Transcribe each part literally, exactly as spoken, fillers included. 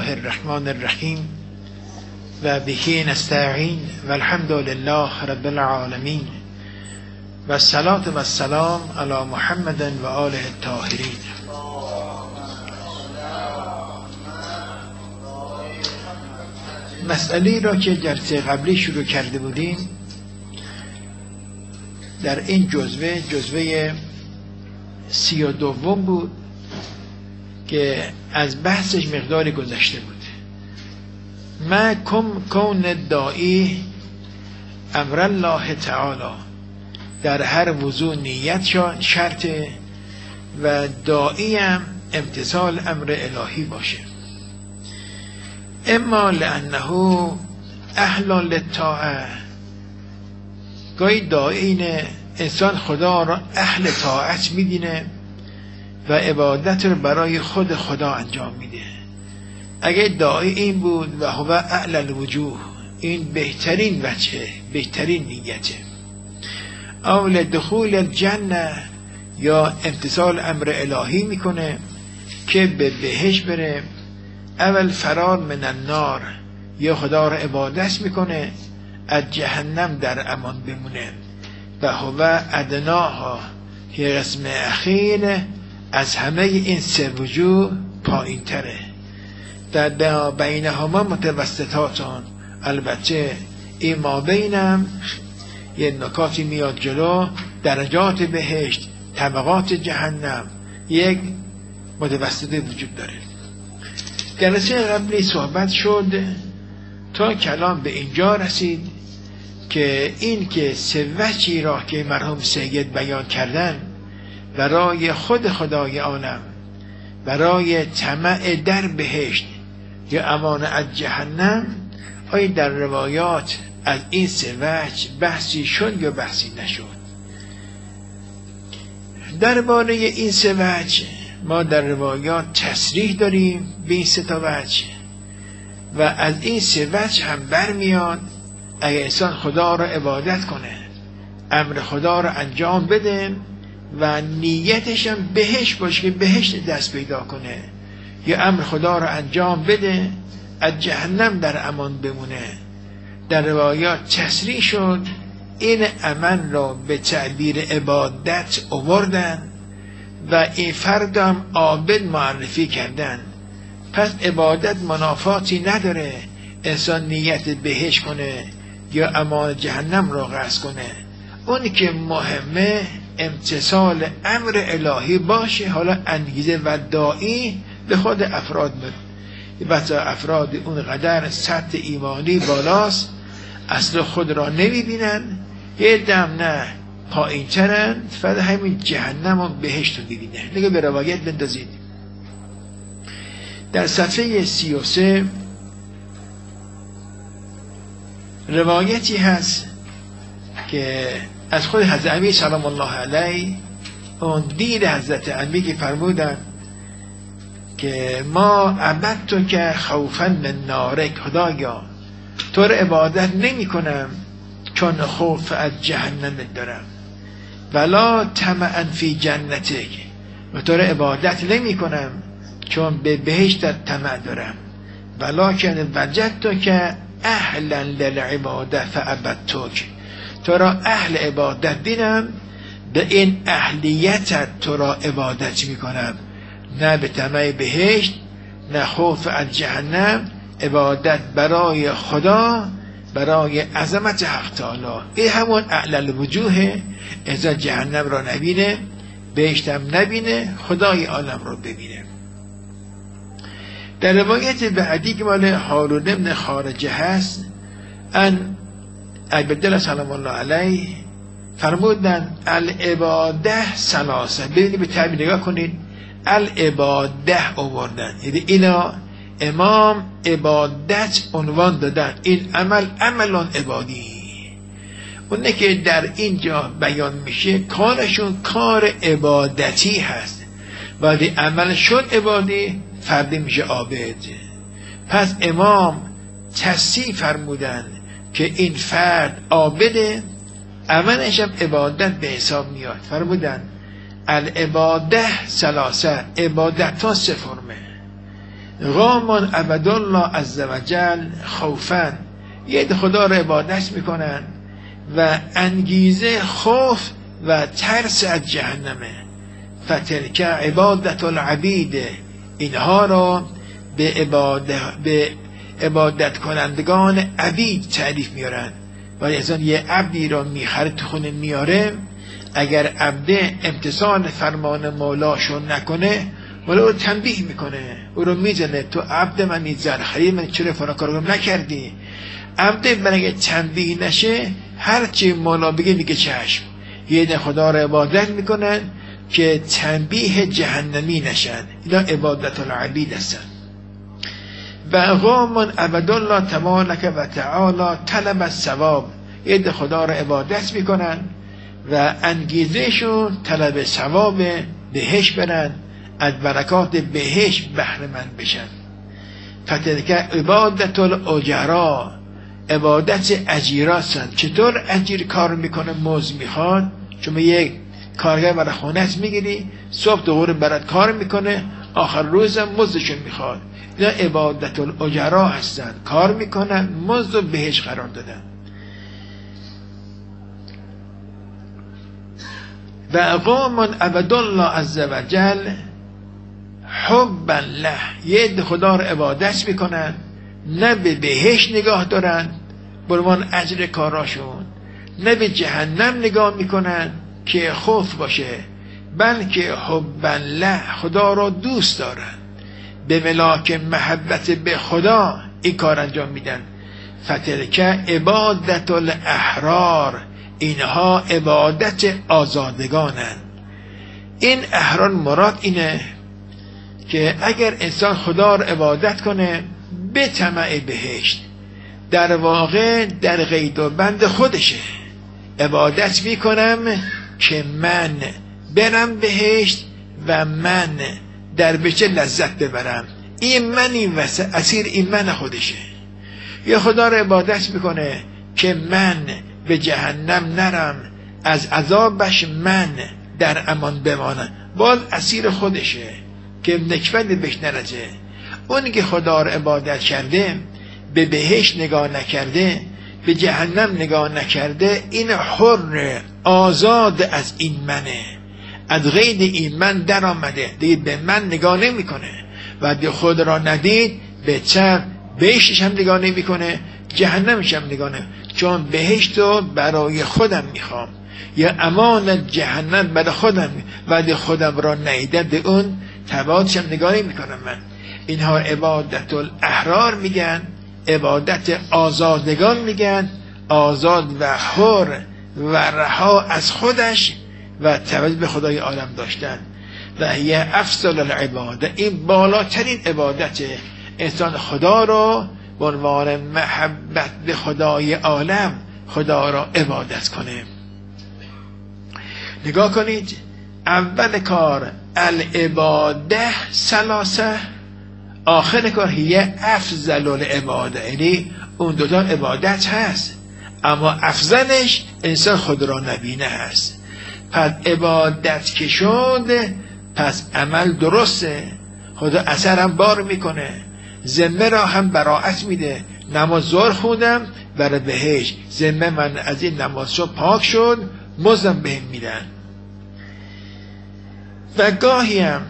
الله الرحمن الرحیم و به نستعین و الحمد لله رب العالمین و الصلاة و السلام علی محمد و آله الطاهرین. مسئله را که جلسه قبلی شروع کرده بودیم در این جزوه جزوه سی و دوم بود که از بحثش مقداری گذشته بود. ما کم کون داعی امر الله تعالی، در هر وضوع نیت شرطه و داعی هم امتثال امر الهی باشه. اما لانه اهل للطاعه، گاهی داعی انسان خدا را اهل طاعت میدینه و عبادت رو برای خود خدا انجام میده. اگه داعی این بود و هو اعلی الوجوه، این بهترین وجه، بهترین نیته. او لدخول الجنه، یا امتثال امر الهی میکنه که به بهشت بره. اول فرار من النار، یا خدا را عبادت میکنه از جهنم در امان بمونه. و هو ادناها، که قسم اخیر از همه این سه وجوه پایین تره. در بینهما متوسطاتان، البته این ما بینم یه نکاتی میاد جلو. درجات بهشت، طبقات جهنم، یک متوسطه وجود داره. جلسه قبلی صحبت شد تا کلام به اینجا رسید که این که سه وجهی را که مرحوم سید بیان کردن برای خود خدای عالم، برای طمع در بهشت یا امان از جهنم، آیا در روایات از این سه وجه بحثی شد یا بحثی نشد؟ درباره این سه وجه ما در روایات تصریح داریم به این سه تا وجه و از این سه وجه هم برمیاد اگه انسان خدا را عبادت کنه، امر خدا را انجام بده و نیتش هم بهشت باشه که بهشت دست پیدا کنه، یا امر خدا را انجام بده از جهنم در امان بمونه. در روایات تصریح شد این عمل را به تعبیر عبادت آوردن و این فرد هم عابد معرفی کردن. پس عبادت منافاتی نداره انسان نیت بهشت کنه یا امان جهنم را قصد کنه. اون که مهمه امتثال امر الهی باشه. حالا انگیزه و داعی به خود افراد بود و تا افراد اون قدر سطح ایمانی بالاست اصل خود را نمی بینن، یه دم نه پایین ترن، فقط همین جهنم و بهشت رو ببینه. نگه به روایت بندازید. در صفحه سی و سه روایتی هست که از خود حضرت امیر سلام الله علیه، اون دید حضرت امیر که فرمودن که ما عبدتو که خوفا من نارک، خدایا تو رو عبادت نمی کنم چون خوف از جهنم دارم، ولا طمعا فی جنتک، و تو رو عبادت نمی کنم چون به بهشتت طمع دارم، ولکن وجدتو که اهلا للعباده فعبدتک، تو را اهل عبادت دیدم، به این اهلیتت تو را عبادت می کنم، نه به طمع بهشت نه خوف از جهنم. عبادت برای خدا، برای عظمت حق تعالی. این همون اعلی الوجوه، ازا جهنم را نبینه، بهشتم نبینه، خدای عالم را ببینه. در روایت بعدی که مال هارون ابن خارجه هست، ان عبدالله سلام الله علیه فرمودن العباده ثلاثه. ببینید به تعبیر نگاه کنید، العباده آوردن، یعنی اینا امام عبادت عنوان دادن، این عمل عملان عبادی. اونه که در اینجا بیان میشه کارشون کار عبادتی هست، ولی عمل شد عبادی، فردی میشه عابد. پس امام تصحیح فرمودن که این فرد عابده، عملش هم عبادت به حساب میاد. فرمودن العباده ثلاثه، عبادت ها سه فرمه. قامن عبدالله عزوجل خوفا، یه خدا رو عبادت میکنن و انگیزه خوف و ترس از جهنمه. فتلک عبادت العبید، اینها رو به عبادت, به عبادت کنندگان عبید تعریف میارن. و از یه عبدی رو میخره تو خونه میاره، اگر عبده امتثال فرمان مولاشو نکنه، مولا رو تنبیه میکنه، او رو میزنه، تو عبد منی، زرخری من، چرا فلان کارو نکردی؟ عبده من اگه تنبیه نشه، هرچی مولا بگه میگه چشم. یه ده خدا رو عبادت میکنن که تنبیه جهنمی نشن. اینا عبادت العبید هستن. و قوم عبدالله تبارک و تعالی طلب الثواب، یه ده خدا رو عبادت میکنن و انگیزهشون طلب ثواب بهش برن، از برکات بهش بهره مند بشن. فتلک عبادت الاجرا، عبادت اجیراستن. چطور اجیر کار میکنه؟ موز میخواد. چون یک کارگر برای خونت میگیری، صبح دوباره برات کار میکنه، آخر روزم مزدشون میخواد. اینا عبادت الاجرا هستن، کار میکنن، مزد رو بهش قرار دادن. و قوم عبدالله عزوجل حبا له، یه خدا رو عبادت میکنن، نه به بهش نگاه دارن برمان اجر کاراشون، نه به جهنم نگاه میکنن که خوف باشه، بلکه حبا له، خدا رو دوست دارن، به ملاک محبت به خدا این کار انجام میدن. فتلک عبادت الاحرار، اینها عبادت آزادگانن. این احرار مراد اینه که اگر انسان خدا رو عبادت کنه به طمع بهشت، در واقع در قید و بند خودشه. عبادت میکنم که من برم بهشت و من در بهشت لذت ببرم. این من، این وسط اسیر این من خودشه. یا خدا رو عبادت میکنه که من به جهنم نرم، از عذابش من در امان بمانم، باز اسیر خودشه که نکبت بهش نرسه. اونی که خدا رو عبادت کرده، به بهشت نگاه نکرده، به جهنم نگاه نکرده، این حر آزاد از این منه، از غید این من در آمده، دیگه به من نگاه نمی کنه. و دی خود را ندید به چه بهشتش هم نگاه نمی کنه، جهنمش هم نگاه نمی، چون بهشت رو برای خودم میخوام، یا امان جهنم برای خودم، و دی خودم را ندیده به اون تبعاتش هم نگاه نمی کنم من. اینها عبادت الاحرار میگن، عبادت آزادگان میگن، آزاد و حر و رها از خودش و توجه به خدای عالم داشتن. و هی افضل العباده، این بالاترین عبادت انسان خدا رو به عنوان محبت به خدای عالم خدا را عبادت کنه. نگاه کنید، اول کار العباده ثلاثه، آخر کار هی افضل العباده، یعنی اون دوتا عبادت هست، اما افضلش انسان خود را نبینه هست. پس عبادت که شد، پس عمل درسته، خدا اثر هم بار میکنه، ذمه را هم براعت میده. نماز ظهر خوندم برای بهشت، ذمه من از این نماز شد پاک شد، مزدم بهم میدن. و گاهی هم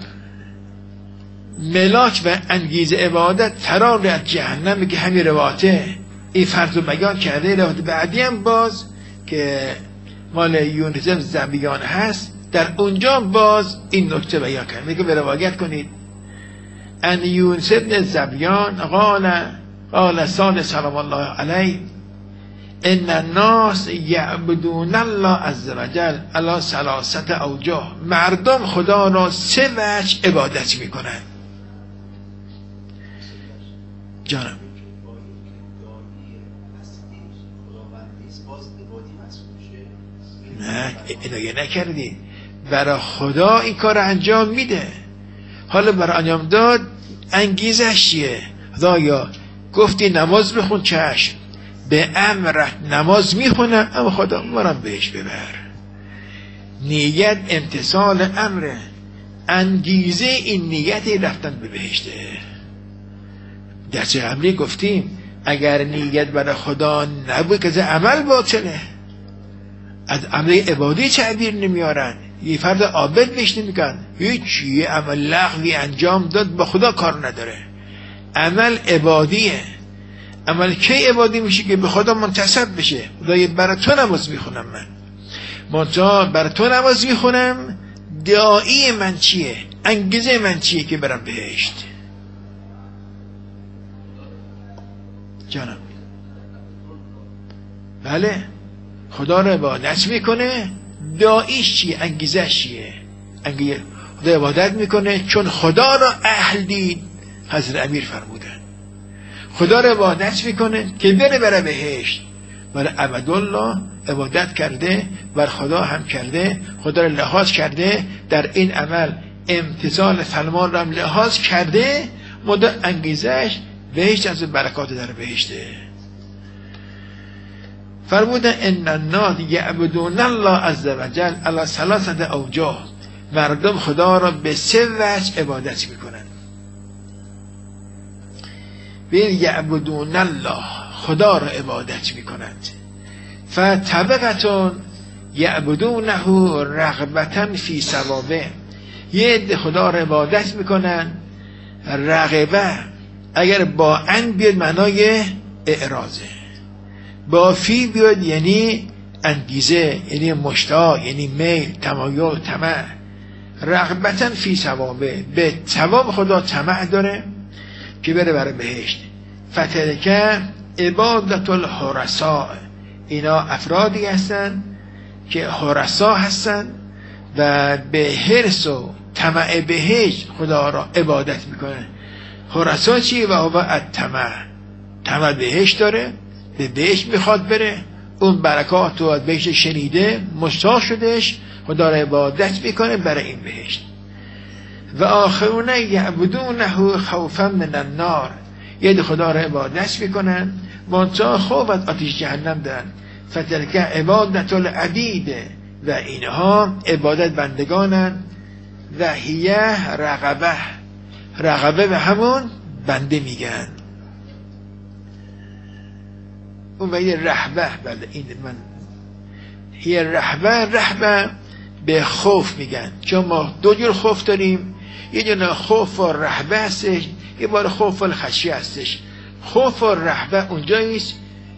ملاک و انگیز عبادت فرار از جهنم که همین رواته این فرض و بیان کرده. روایت بعدی هم باز که مال یونس بن زبیان هست، در اونجا باز این نکته بیان کرده، میگه به روایت کنید ان یونس بن زبیان قال قال صادق سلام الله علیه ان الناس یعبدون الله عز وجل علی ثلاثه اوجه، مردم خدا را سه وجه عبادت میکنن. جانم نه اینو نکردی، برای خدا این کار انجام میده. حالا برای انجام داد انگیزش چیه؟ خدایا گفتی نماز بخون، چشم، به امرت نماز میخونم، اما خدا مرم بهش ببر. نیت امتصال امره، انگیزه این نیت رفتن به بهشته. درس قبلی گفتیم اگر نیت برای خدا نبود که عمل باطله. از عمل عبادی تعبیر نمیارن. یه فرد عابد بهش نمیگن هیچ، یه عمل لغوی انجام داد با خدا کار نداره. عمل عبادیه. عمل کی عبادی میشه که به خدا منتسب بشه. خدای برای تو نماز میخونم، من منتها برای تو نماز میخونم، داعی من چیه؟ انگیزه من چیه که برم بهشت؟ جانم بله، خدا رو عبادت میکنه، داعیش چیه؟ انگیزش چیه؟ انگیزه خدا عبادت میکنه چون خدا رو اهل دید. حضرت امیر فرمودن خدا رو عبادت میکنه که بره بره بهشت. برای عبدالله عبادت کرده، بر خدا هم کرده، خدا رو لحاظ کرده، در این عمل امتثال فرمان رو هم لحاظ کرده، مدى انگیزش بهشت از برکات در بهشته. فرمودن ان الناس یعبدون الله عز وجل علی ثلاثه اوجه. مردم خدا را به سه وجه عبادت میکنن. بین یعبدون الله، خدا را عبادت میکنند. فطبقتون یعبدونه رغبتا فی ثوابه. یه عده خدا را عبادت میکنن رغبه، اگر با ان بیاد معنای اعراضه، با فی بیاد یعنی انگیزه، یعنی مشتاق، یعنی میل، تمایل، طمع. رغبتا فی ثوابه، به ثواب خدا طمع داره که بره برای بهشت. فتلکه عبادت الحرساء، اینا افرادی هستن که حرسا هستن و به حرص و طمع بهشت خدا را عبادت میکنه. حرسا چی؟ و هو الطمع، طمع بهشت داره، به بهشت میخواد بره، اون برکات رو از بهشت شنیده، مشتاق شدهش، خدا را عبادت میکنه برای این بهشت. و آخرون یعبدونه خوفا من النار، یه خدا را عبادت میکنن منتها خوف از آتش جهنم دارن. فتلک عبادت العبید، و اینها عبادت بندگانن. و هیه رغبه، رغبه به همون بنده میگن. اون و یه رهبه، بله این من هیه رهبه، رهبه به خوف میگن، چون ما دو جور خوف داریم، یه جور خوف و رهبه هستش، یه بار خوف و خشیه هستش. خوف و رهبه اونجاییست.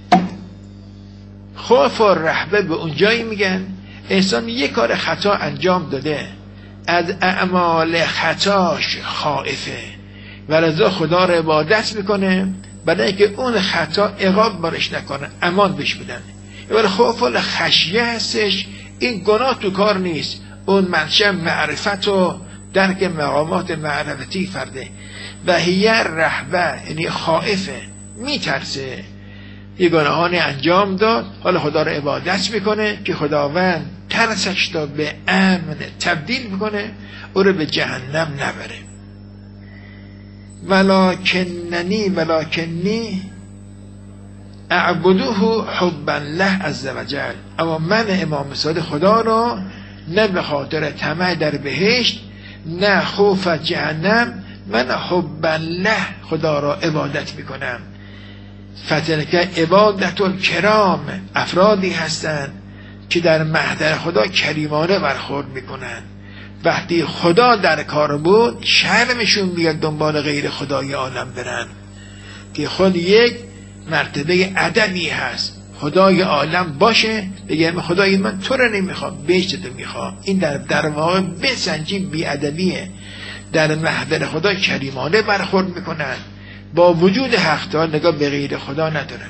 خوف و رهبه به اونجایی میگن انسان یک کار خطا انجام داده، از اعمال خطاش خائفه و لذا خدا رو عبادت میکنه برای اینکه اون خطا عقاب بارش نکنه، امان بهش بدن. یه بار خوف و خشیه هستش، این گناه تو کار نیست، اون منشأ معرفت و درک مقامات معرفتی فرده. و هیه رهبه یعنی خائفه، میترسه، یه گناهانی انجام داد، حالا خدا رو عبادت میکنه که خداوند ترسش رو به امن تبدیل میکنه، او رو به جهنم نبره. ولکننی ولکنی اعبده حبا له عز وجل، اما من امام صادق خدا رو نه به خاطر طمع در بهشت نه خوف از جهنم، من حبا له خدا را عبادت میکنم. فتلک عبادت الکرام، افرادی هستند که در محضر خدا کریمانه برخورد میکنن. وقتی خدا در کار بود شرمشون میاد دنبال غیر خدای عالم برن، که خود یک مرتبه ادبی هست. خدای عالم باشه بگه خدای من تو رو نمیخوام، بهشت تو میخوام. این در در واقع بسنجیم بی ادبیه. در محضر خدا کریمانه برخورد میکنن، با وجود حق نگاه به غیر خدا ندارن.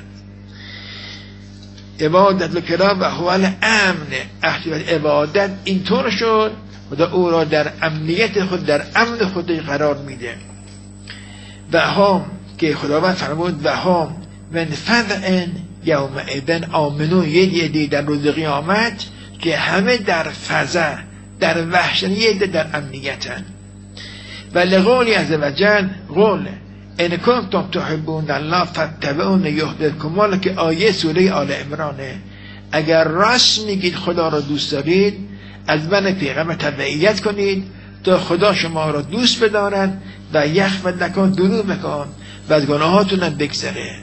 عبادت الکرام و هو الامن، عبادت اینطور شد خدا او را در امنیت خود، در امن خود قرار میده. و هم که خداوند فرمود و هم من فزع یومئذ آمنون، یه دی در روز قیامت که همه در فزع، در وحشت، یه دی در امنیتن. و لقولی عزوجل قول ان کنتم تحبون الله فاتبعونی یحببکم، که آیه سوره آل عمرانه. اگر راست میگید خدا را دوست دارید، از من پیغمبر تبعیت کنید تا خدا شما را دوست بدارد. و یغفر لکم ذنوبکم، و از گناهاتون بگذره.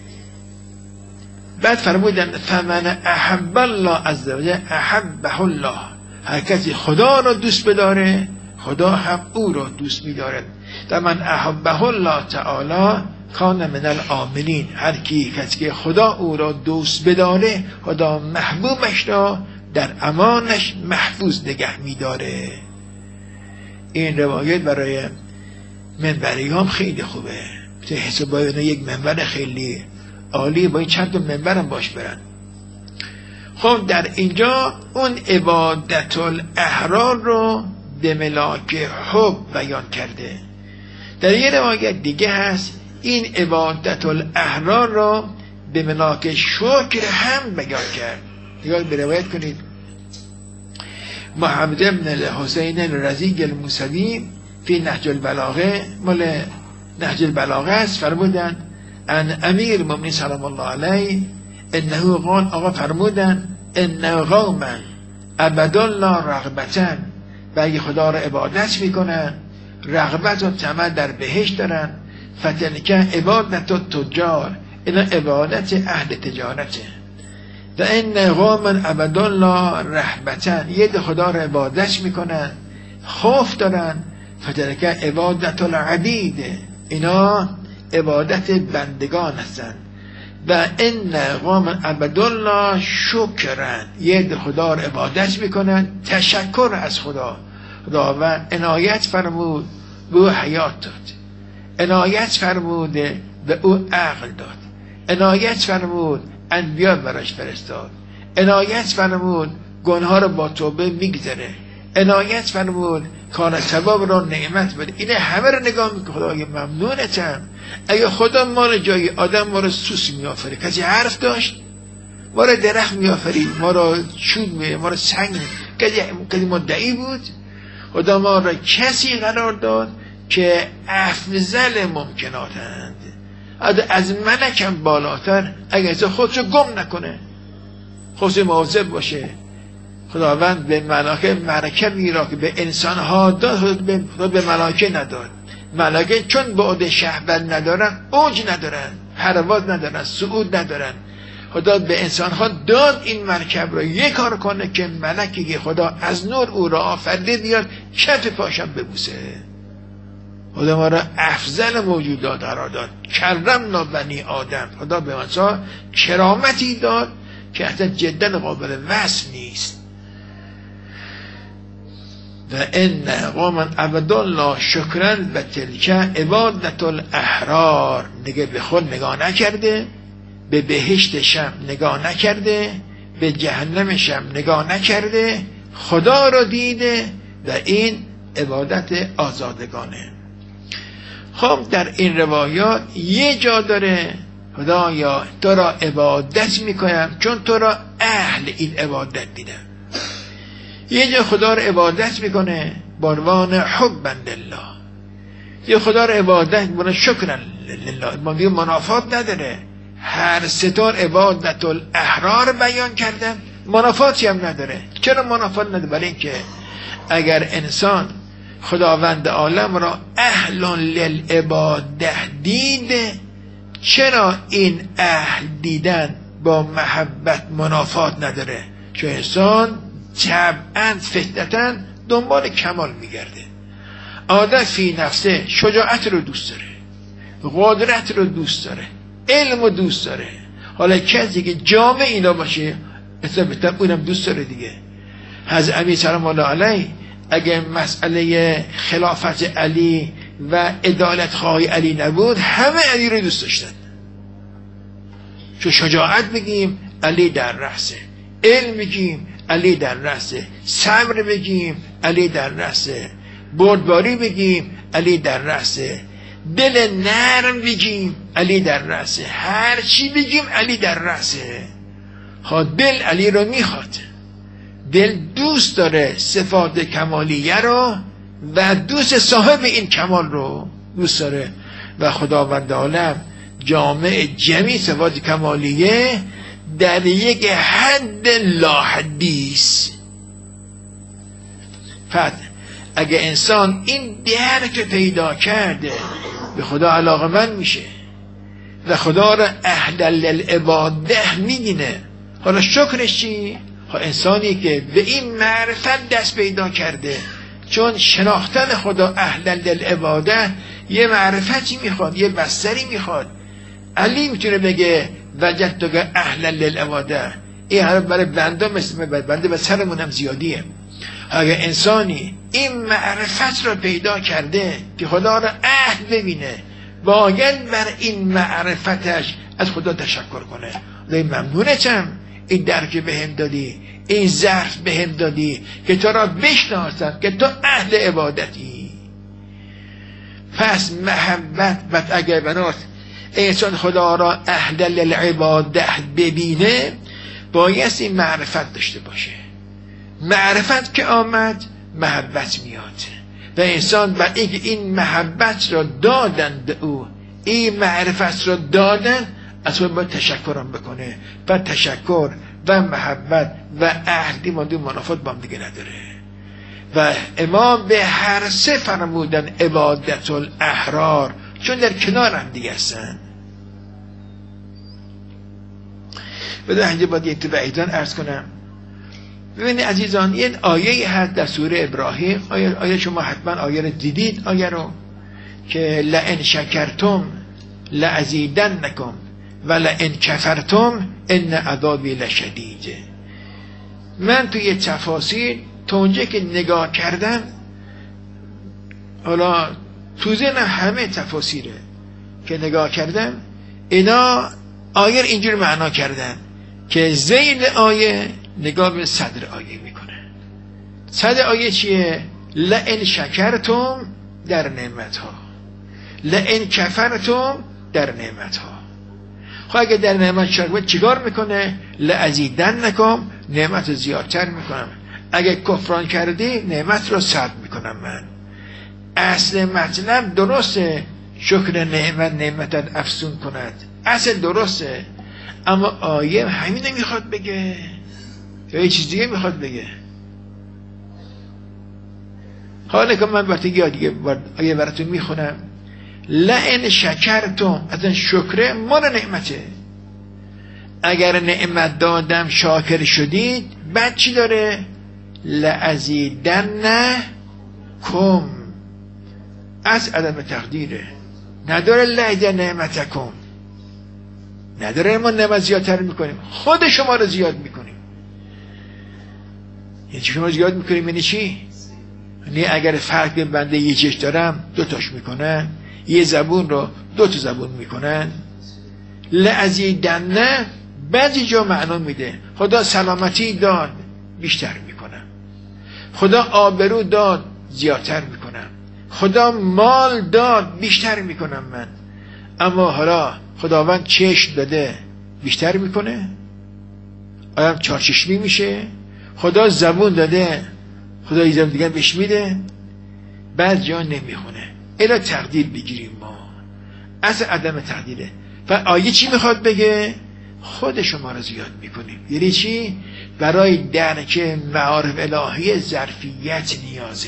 بعد فرمودن فمن احب الله عز وجل احبه الله، هر کسی خدا را دوست بداره خدا هم او را دوست می‌دارد. و من احبه الله تعالی کان من العاملین، هر کی کسی که خدا او را دوست بداره خدا محبوبش را در امانش محفوظ نگه می‌داره. این روایت برای منبری هم خیلی خوبه، به حساب باید یک منبر خیلی عالی با این چند تا منبر هم باش برن. خب در اینجا اون عبادت الاحرار رو به ملاک حب بیان کرده. در یه روایت دیگه هست این عبادت الاحرار رو به ملاک شکر هم بیان کرد. نگاه به روایت کنید. محمد بن الحسین الرزی الموسوی فی نهج البلاغه، مال نهج البلاغه است، فرمودن ان امیر المؤمنین سلام الله علیه انه قال، آقا فرمودن انه قوما عبدوا الله رغبتا، و اگه خدا را عبادت میکنن رغبت و طمع در بهشت دارن، فتلک عبادت التجار، این عبادت اهل تجارته. و ان قوما عبدوا الله رهبتا، یه خدا را عبادت میکنن خوف دارن، فتلک عبادت العبید، اینا عبادت بندگان هستند. و ان قوم عبدالله شکرن، یه خدا را عبادت میکنن تشکر از خدا. خداوند عنایت فرمود به او حیات داد، عنایت فرمود به او عقل داد، عنایت فرمود انبیا براش فرستاد، عنایت فرمود گناه را با توبه میگذره، عنایت فرمود کار ثواب را نعمت بده. اینه همه رو نگاه میکنه خدای ممنونتم. اگه خدا ما رو جای آدم ما رو سوس میآفرید، کسی حرف داشت ما رو درخت میآفرید، ما رو چوب می ما رو سنگ می کسی کسی مدعی بود، خدا ما رو کسی قرار داد که افضل ممکناتند، از ملکم بالاتر، اگه از خودشو گم نکنه خودش مواظب باشه. خداوند به ملائکه مرکه میرا که به انسان ها داد، به, به ملائکه نداد. ملائکه چون بعد شهبت ندارن، اوج ندارن، پرواز ندارن، صعود ندارن، خدا به انسان ها داد این مرکب را یک کار کنه که ملکی که خدا از نور او را آفریده بیاد کف پاشم ببوسه. خدا ما را افضل موجودات قرار داد، کرمنا بنی آدم، خدا به ما کرامتی داد که اصلا جدا قابل وصف نیست. و ان قوما عبدوا الله شکرا و تلک عبادت الاحرار، دیگه به خود نگاه نکرده، به بهشتش هم نگاه نکرده، به جهنمش هم نگاه نکرده، خدا را دیده و این عبادت آزادگانه. خب در این روایات یه جا داره خدایا تو را عبادت میکنم چون تو را اهل این عبادت دیدم. یه جا خدا را عبادت میکنه بعنوان حبا لله، یه خدا را عبادت میکنه شکرا لله، ما میگه منافات نداره. هر ستار عبادت الاحرار بیان کردم، منافاتی هم نداره. چرا منافات نداره؟ برای اینکه اگر انسان خداوند عالم را اهل للعباده دیده، چرا این اهل دیدن با محبت منافات نداره؟ چون انسان طبعاً فطرتاً دنبال کمال میگرده. آدم فی نفسه شجاعت رو دوست داره، قدرت رو دوست داره، علم رو دوست داره. حالا کسی که جامع اینا باشه اصلا اونم دوست داره دیگه. حضرت امیر سلام الله علیه اگه مسئله خلافت علی و عدالت خواهی علی نبود، همه علی رو دوست داشتن. چون شجاعت بگیم علی در رأسه، علم بگیم علی در رأسه، صبر بگیم علی در رأسه، بردباری بگیم علی در رأسه، دل نرم بگیم علی در رأسه، هر چی بگیم علی در رأسه. ها دل علی رو میخواد، دل دوست داره صفات کمالیه رو و دوست صاحب این کمال رو دوست داره. و خداوند عالم جامع جمعی صفات کمالیه در یک حد لاحدیث. پس اگه انسان این درک پیدا کرده به خدا علاقه من میشه. و خدا را اهل للعباده میدینه. حالا شکرش چی؟ انسانی که به این معرفت دست پیدا کرده، چون شناختن خدا اهل للعباده یه معرفتی میخواد، یه بستری میخواد. علی میتونه بگه وجدتک اهل للعباده، این حرف برای بنده مثل بنده و سرمونم زیادیه. اگر انسانی این معرفت را پیدا کرده که خدا را اهل ببینه، باید بر این معرفتش از خدا تشکر کنه. لی ممنونتم این درک به هم دادی، این ظرف به هم دادی که تو را بشناسم که تو اهل عبادتی. پس محبت بد اگر بنات انسان خدا را اهل للعباده ببینه، باید این معرفت داشته باشه. معرفت که آمد محبت میاد و انسان بر اینکه این محبت را دادند او، این معرفت را دادن، از خود باید تشکرم بکنه و تشکر و محبت و اهلی مادی منافات با هم دیگه نداره. و امام به هر سه فرمودن عبادت الاحرار، چون در کنار هم دیگه هستن. بده اینجا باید یک تو بعیدان عرض کنم. ببینید عزیزان، این آیه هست در سوره ابراهیم، آیه, آیه شما حتما آیه رو دیدید، آیه رو که لئن شکرتم لازیدنکم و لئن کفرتم ان عذابی لشدید. من توی تفاسیر تا اونجا که نگاه کردم، حالا تو ذهنم همه تفاسیره که نگاه کردم، اینا آیه اینجور معنا کردن که ذیل آیه نگاه به صدر آیه میکنه. صدر آیه چیه؟ لئن شکرتم در نعمت ها، لئن کفرتم در نعمت ها. خب اگه در نعمت شکر چیکار میکنه؟ لازیدنکم، نعمت زیادتر میکنم. اگه کفران کردی نعمت رو سلب میکنم من. اصل مطلب درسته، شکر نعمت نعمتت افزون کند، اصل درسته، اما آیه همین نمیخواد بگه یا یه چیز دیگه میخواد بگه. حالا که من وقتی یه دیگه آیه براتون میخونم، لئن شکرتم، اصلا شکر مال نعمته. اگر نعمت دادم شاکر شدید، بعد چی داره؟ لازیدنکم، از عدم تقدیره، نداره لازیدن نعمتکم، نداره ما نعمت زیادتر میکنیم، خود شما رو زیاد میکنیم. یعنی شما رو زیاد میکنیم یعنی چی؟ یعنی اگر فرق بین بنده یه چشم دارم دو تاش میکنن، یه زبون رو دو تا زبون میکنن. لازیدن بعضی جا معنا میده خدا سلامتی داد بیشتر میکنم، خدا آبرو داد زیادتر میکنم، خدا مال داد بیشتر میکنم من. اما حالا خداوند چشم داده بیشتر میکنه؟ آیا چارچشمی میشه؟ خدا زبون داده خدا یه زبون دیگر بهش میده؟ بعد جا نمیخونه. الا تقدیر بگیریم ما، از عدم تقدیره. و آیه چی میخواد بگه؟ خود شما رو زیاد میکنیم. یعنی چی؟ برای درک معارف الهی ظرفیت نیازه.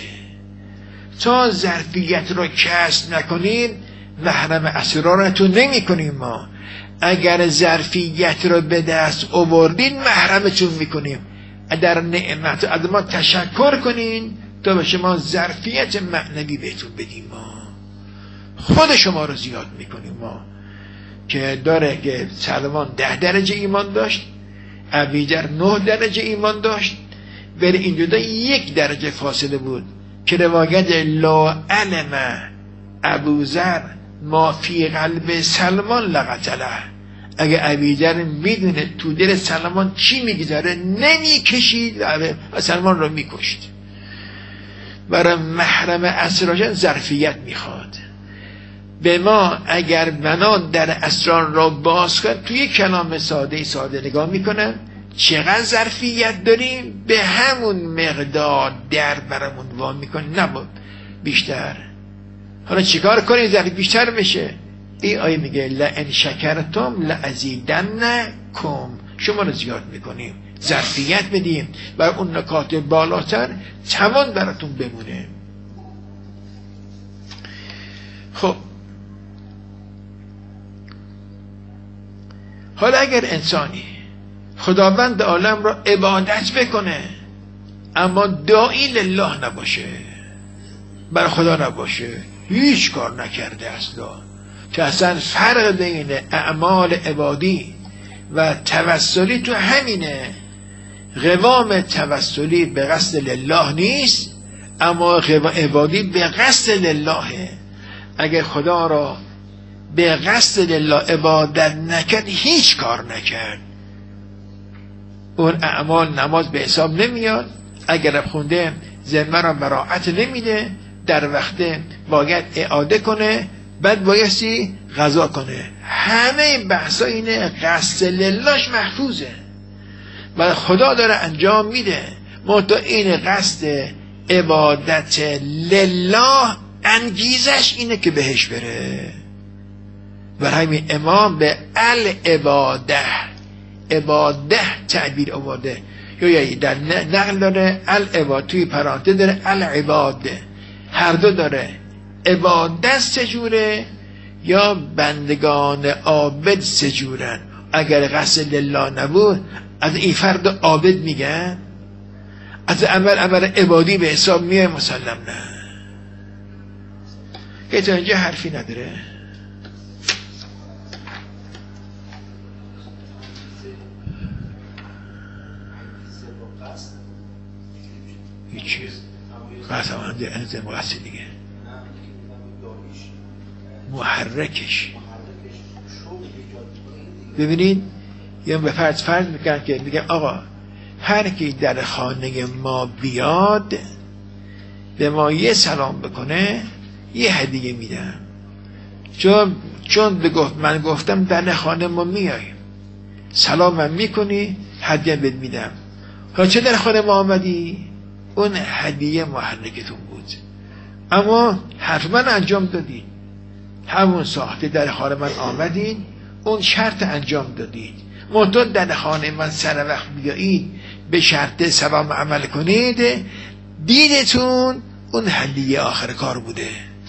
تا ظرفیت رو کسب نکنید محرم اسرارتون نمی کنیم. ما اگر ظرفیت رو به دست آوردید محرمتون میکنیم. در نعمت از ما تشکر کنین تا به شما ظرفیت معنوی بهتون بدیم. ما خود شما رو زیاد میکنیم. ما که داره که سلمان ده درجه ایمان داشت، ابوذر نه درجه ایمان داشت، بر این جدا یک درجه فاصله بود که روایت لا علم ابوذر ما فی قلب سلمان لقتله. اگه ابوذر میدونه تو دل سلمان چی میگذاره نمیکشید و سلمان رو میکشت. برای محرم اسرار ظرفیت میخواد. به ما اگر بنا در اسرار را باز کرد توی کلام ساده ساده نگاه میکنن چقدر ظرفیت داریم، به همون مقدار در برامون وام میکنن، نبود بیشتر. حالا چیکار کنیم ظرفیت بیشتر بشه؟ این آیه میگه لئن شکرتم لازیدنکم، شما رو زیاد میکنیم، ظرفیت بدیم بر اون نکات بالاتر توان براتون بمونه. خب حالا اگر انسانی خداوند عالم را عبادت بکنه اما داعی لله نباشه، بر خدا نباشه، هیچ کار نکرده اصلا، که اصلا فرق بین اعمال عبادی و توسلی تو همینه. قوام توسلی به قصد لله نیست، اما قوام عبادی به قصد لله. اگر خدا را به قصد لله عبادت نکرد، هیچ کار نکرد، اون اعمال نماز به حساب نمیاد. اگر خونده ذمه را براعت نمیده، در وقت باید اعاده کنه، بعد بایستی قضا کنه. همه بحثا اینه، قصد للهش محفوظه و خدا داره انجام میده. منتها این قصد عبادت لله انگیزش اینه که بهش بره. برای همین امام به العباده عباده تعبیر آورده، یا در نقل داره العباد، توی پرانتز داره العباده، هر دو داره. عبادت سجوره یا بندگان عابد سجورن. اگر قصد لله نبود از این فرد عابد میگن، از عمل عمل عبادی به حساب میه؟ مسلم نه. که تا اینجا حرفی نداره. هیچی قسم هم در انزه مقصد دیگه محرکش. ببینید یا به فرض فرض میکنن که میگن آقا هر کی در خانه ما بیاد به ما یه سلام بکنه یه هدیه میدم. چون چون بگفت من گفتم در خانه ما میای، سلام من میکنی، هدیه بهت میدم. ها چه در خانه ما آمدی؟ اون هدیه محرکتون بود، اما حرف من انجام دادید. همون ساعت در خانه من آمدید، اون شرط انجام دادید. منتها در خانه من سر وقت بیایید به شرط سلام عمل کنید، دیدتون اون هدیه آخر کار بوده.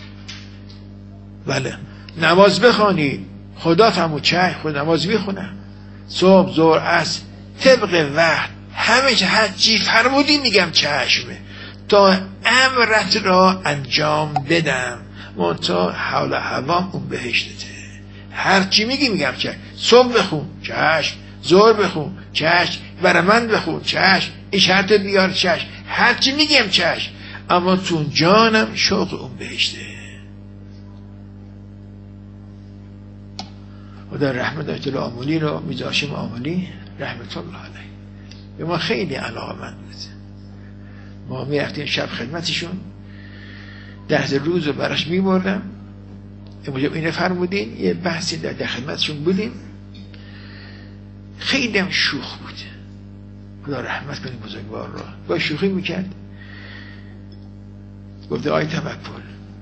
بله نماز بخوانید، خدا فرمود چه خود نماز میخونم، صبح ظهر عصر طبق وقت همه هر چی فرمودی میگم چشمه تا امرت را انجام بدم. منتها حول هوام اون بهشتته. هر چی میگی میگم چشم. صبح بخون چشم، ظهر بخون چشم، برای من بخون چشم، این شرط بیار چشم، هر چی میگم چشم، اما تو جانم شوق اون بهشته. خدا رحمت آیت الله آملی رو میرزا هاشم آملی رحمت الله علیه به ما خیلی علاقه‌مند بود. ما میرفتیم شب خدمتشون، درس روز رو براش میبردم. امروز اینه فرمودین یه بحثی در, در خدمتشون بودیم، خیلی هم شوخ بود. خدا رحمت کنیم بزرگوار را. با شوخی میکرد، گفته آی توکل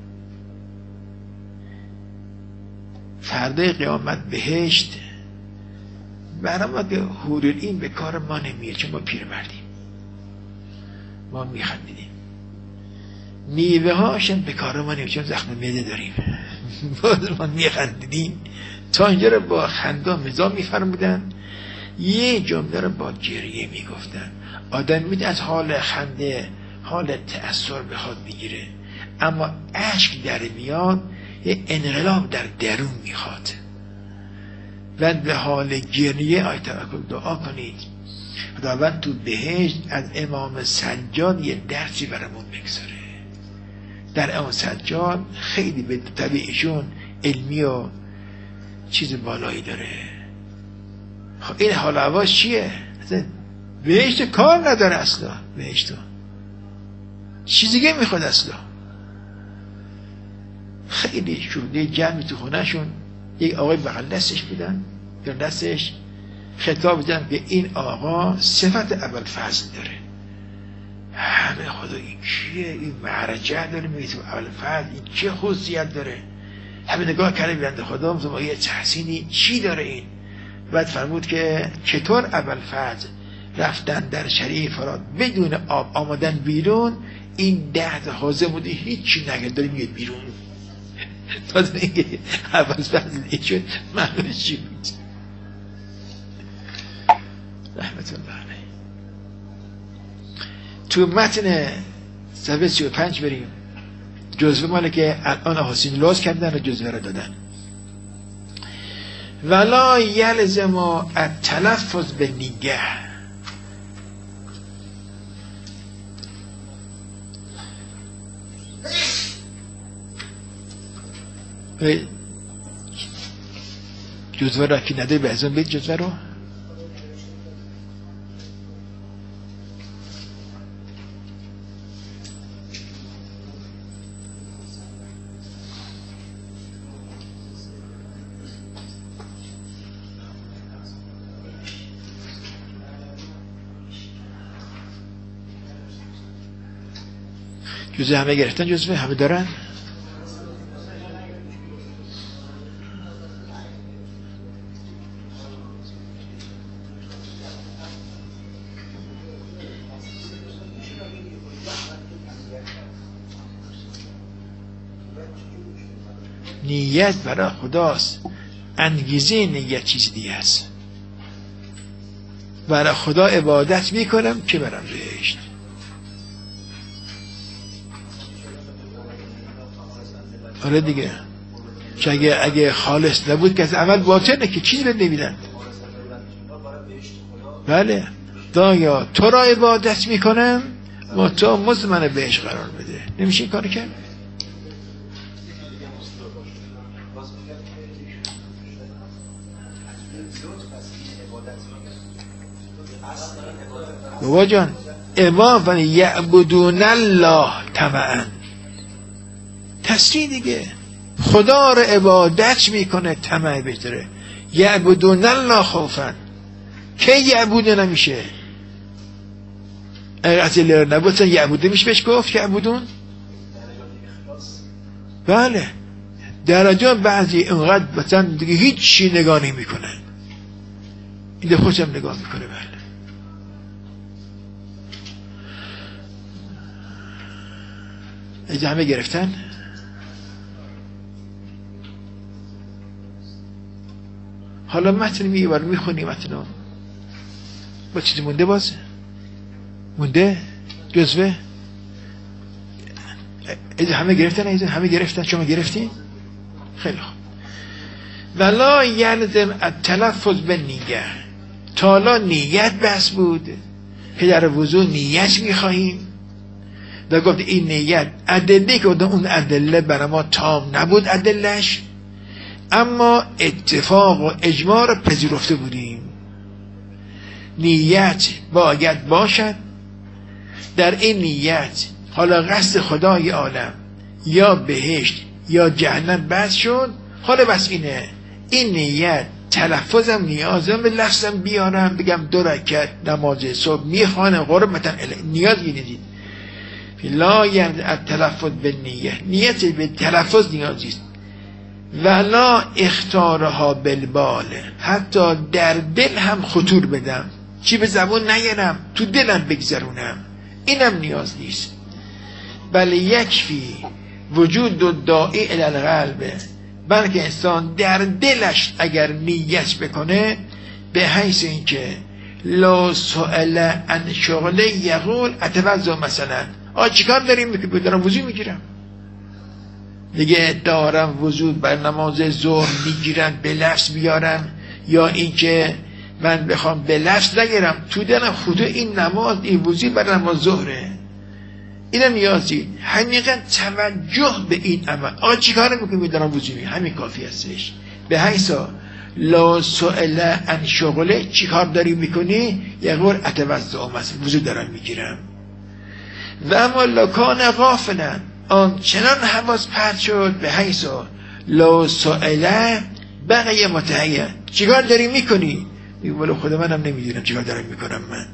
فردای قیامت بهشت برای ما که حورالعین به کار ما نمیه، چون ما پیرمردیم، ما میخندیدیم. میوه هاشم به کار ما نمیه چون زخم معده داریم. باز ما میخندیدیم. تا اینجا رو با خنده مزاح میفرمودن، یه جمله رو با گریه میگفتن. آدم میده از حال خنده حال تأثیر بخواد بگیره، اما اشک در میاد، یه انقلاب در درون میخواد. و به حال گریه آی توکل دعا کنید خداوند تو بهشت از امام سجاد یه درسی برامون بگذاره. در امام سجاد خیلی به طبیعشون علمی و چیز بالایی داره. خب این حال هواش چیه؟ بهشت کار نداره اصلا. بهشت چیزی دیگه میخواد اصلا. خیلی شده جمعی تو خونه شون، یک آقای بغل دستش بودن، در دستش خطاب بودن که این آقا صفت اول فضل داره. همه خدا این کیه؟ این معرجه داره میگه تو اول فضل، این چه خصوصیت داره؟ همه نگاه کرده بیرند خدا مثلا یه تحسینی چی داره این؟ بعد فرمود که چطور اول فضل رفتن در شریع فرات بدون آب آمدن بیرون، این ده تا حوزه بوده هیچی نگرد داره میگه بیرون. تازه اینکه اول فضل این شد معلومه چی بود. رحمت الله علیه. تو متن صفحه سی و پنج بریم، جزوه ماله که الان حسین لوز کردن و جزوه را دادن. ولا یلزم التلفظ بالنیه، جزوه را که نداری به ازون بید جزوه رو جزوه همه گرفتن، جزوه همه دارن. نیت برای خداست، انگیزه نیت چیز دیگه است. برای خدا عبادت میکنم که برم بهشت. آره دیگه، چه اگه, اگه خالص نبود که از عمل باطنه که چیزی رو نمیدن. بله، دایا تو را عبادت میکنم و تو مزمن بهش قرار بده. نمیشه این کار کرد؟ بابا جان، امام یعبدون الله طمعا، تصریح دیگه، خدا رو عبادت میکنه طمع بهتره. یعبدون الله خوفا، که یعبودون نمیشه. اگر اصلی رو نبودن یعبوده میشه بهش گفت یعبودون؟ بله، درجان بعضی اینقدر مثلا دیگه هیچ چی نگاه نمی کنن، این خودشم نگاه میکنه. بله، همه گرفتن. حالا متن میبار میخونی، متن با چیزی مونده، باز مونده جزوه. همه گرفتن، ایزن همه گرفتن، شما گرفتی؟ خیلی خوب. ولا یلزم التلفظ بالنیه، تا حالا نیت بس بود که در وضو نیت میخواهیم و گفت این نیت ادله که اون ادله برای ما تام نبود ادلهش، اما اتفاق و اجماع رو پذیرفته بودیم. نیت باید باشد، در این نیت حالا قصد خدای عالم یا بهشت یا جهنم بس شد، حالا بس اینه، این نیت تلفظم نیازم به لفظم بیارم، بگم دو رکعت نماز صبح میخوانم قربتا نیازی ندید. لا یعنی التلفظ به نیه، نیت به تلفظ نیازیست. ولا اختارها بالبال، حتی در دل هم خطور بدم، چی به زبون نیارم تو دلم بگذرونم، اینم نیاز نیست. بل یکفی وجود و داعی الی القلب، بلکه انسان در دلش اگر نیت بکنه، به حیث اینکه لا سؤال عن شغله یقول اتوضا، مثلا آ چیکار داریم میگه دارم وضو میگیرم دیگه، دارم وضو بر نماز ظهر میگیرم به لفظ بیارم، یا اینکه من بخوام به لفظ نگیرم تو دلم خدا این نماز این وضو بر نماز ظهره، اینم نیازی حقیقتا توجه به این عمل. آ چیکار میکنی دارم وضو میگیرم، همین کافی هستش. به حیث لا سؤال عن شغله، چیکار داری میکنی؟ یقول اتوضا، مثلا وضو دارم میگیرم. و اما لکان غافلا، آن چنان حواس پرت شد، به حیث لا سؤال بقیه متحیه، چیکار داری میکنی؟ میگه ولی خدا منم نمیدونم چیکار دارم میکنم من.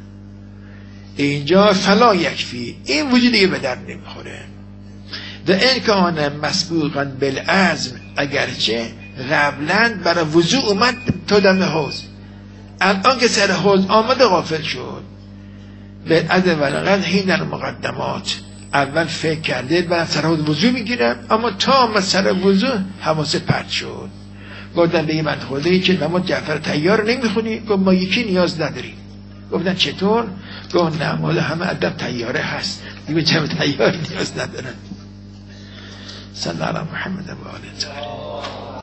اینجا فلا یکفی، این وجود دیگه به درد نمیخوره. و این کان مسبوقا بالعزم، اگرچه قبلا برای وضوع اومد تا دم حوض، الان که سر حوض آمده غافل شد. به عدم ولقد حین المقدمات، اول فکر کرده برای سر حوض وضوع میگیرم، اما تا آمد سر وضوع حواسه پرت شد. گفتن به این من خوده که نماز جعفر طیار نمیخونی؟ گفت ما یکی نیاز نداریم، گفتن چطور؟ گفت نه مال همه ادب طیاره هست دیگه جمع طیاره نیاز ندارن. صلی الله علی محمد و آله.